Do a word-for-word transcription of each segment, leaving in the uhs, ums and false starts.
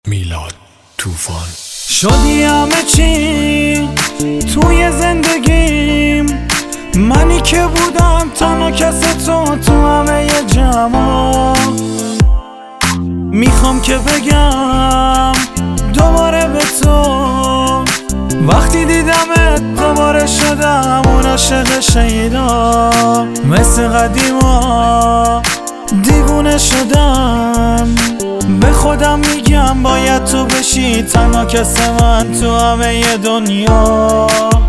میلاد طوفان. شدی همه چی توی زندگیم، منی که بودم تنها کس تو تو همه جمع. میخوام که بگم دوباره به تو، وقتی دیدمت دوباره شدم اون عاشق شیدا. مثل قدیما دیوونه شدم، به خودم میگم باید تو بشی تنها کس من تو همه دنیا.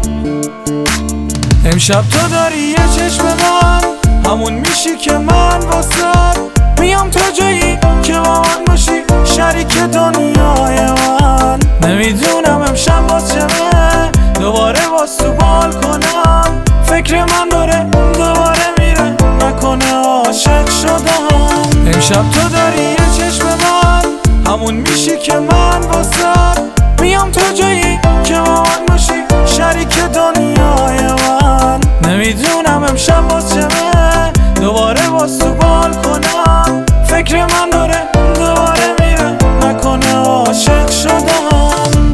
امشب تو داری یه چشم من، همون میشی که من واسد میام تو جایی که با من باشی شریک دنیای من. نمیدونم امشب باز چمه دوباره باز تو بال کنم، فکر من داره دوباره میره نکنه عاشق شدم. امشب تو داری یه چشم من، همون میشی که من واسد میام تو جایی که با من باشی شریک دنیای من. نمیدونم امشب باز چمه دوباره باز تو بال کنم، فکر من داره دوباره میره نکنه عاشق شدم.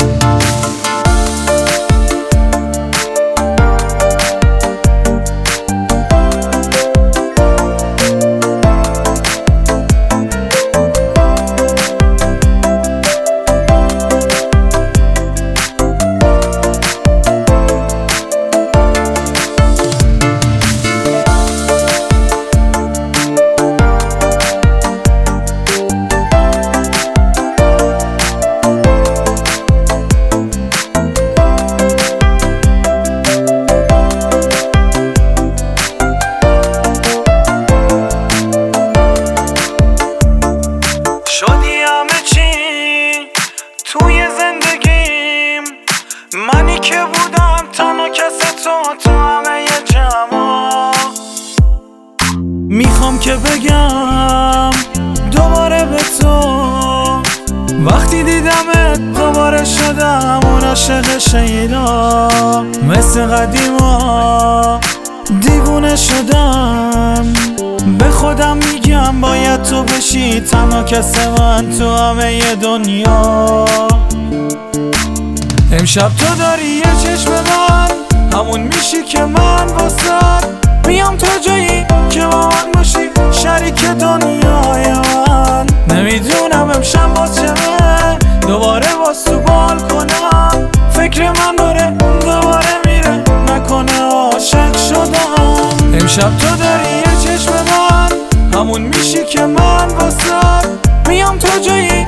شدی همه چی توی زندگیم، منی که بودم تنها کس تو تو همه جمع. میخوام که بگم دوباره به تو، وقتی دیدمت دوباره شدم اون عاشق شیدا. مثل قدیما دیوونه شدم، به خودم میگم باید تو بشی تنها کس من تو همه دنیا. امشب تو داری یه چشم من، همون میشی که من واسد میام تو جایی که با من باشی شریک دنیای من. نمیدونم امشب باز چمه دوباره باز تو بال کنم، فکر من داره دوباره میره نکنه عاشق شدم. امشب تو داری یه چشم من، همون میشی که من واسد میام تو جایی